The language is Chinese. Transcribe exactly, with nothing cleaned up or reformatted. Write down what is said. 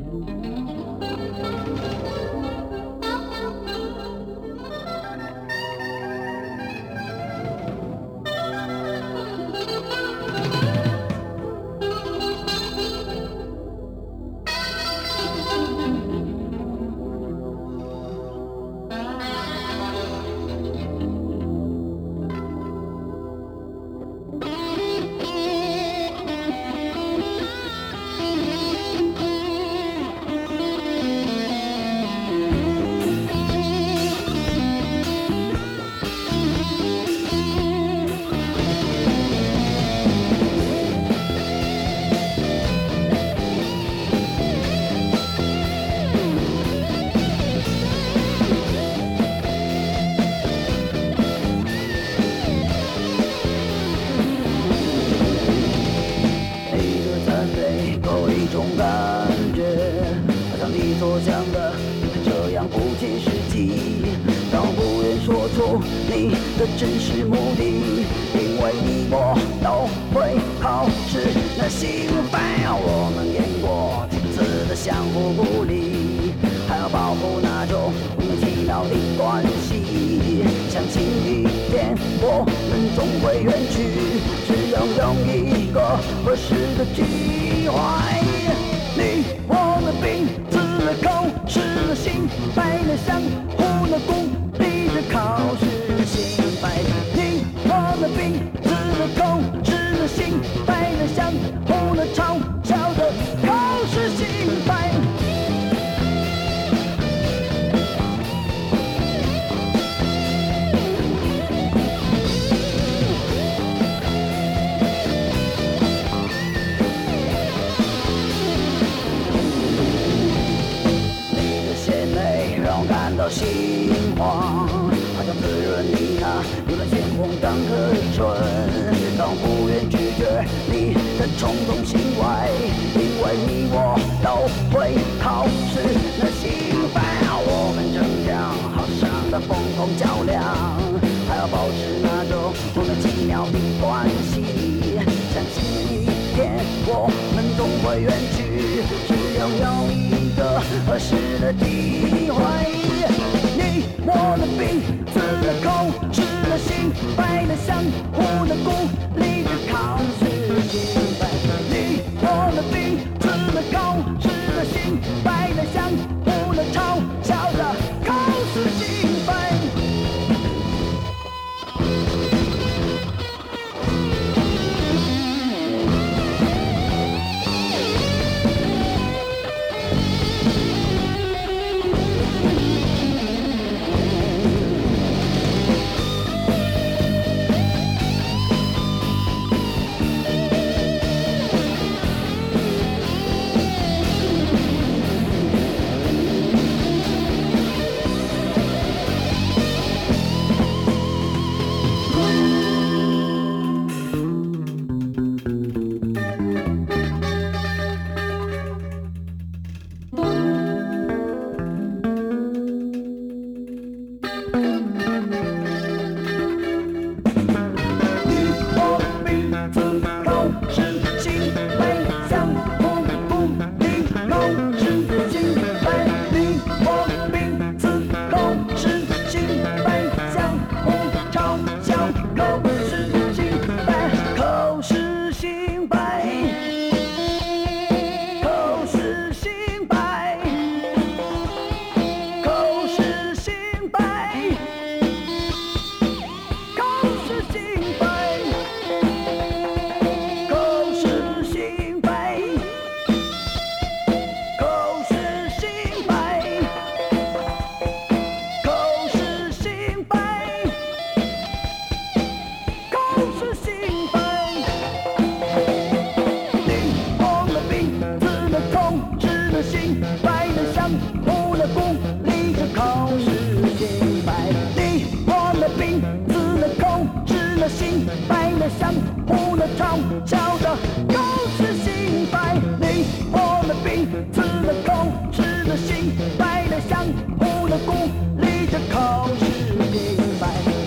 你的真实目的，因为你我都会好事那心烦。我们演过几次的相互鼓励，还要保护那种莫名其妙的关系。相信一天我们总会远去，只要有一个合适的机会。你我的彼此的口是了心，白了相互的鼓励着考试。你我的彼此的口是了心，白了相互的嘲笑着考试心白。你的鲜美让我感到心慌，好像滋润你那有了鲜红当颗唇，当不愿拒绝你的冲动行为，因为你我都会考试那心烦。我们争强好胜的疯狂较量，还要保持那种莫名其妙的关系。相信一天我们总会远去，只要有一个合适的机会。你我的彼此的口是了心，白了相互的鼓励着考试心白。你我的彼此的口是了心，白了相互的嘲笑着考试心白。心白了相互的嘲笑着考试心白。你我的彼此的口是的心白了相互的鼓励着考试心白。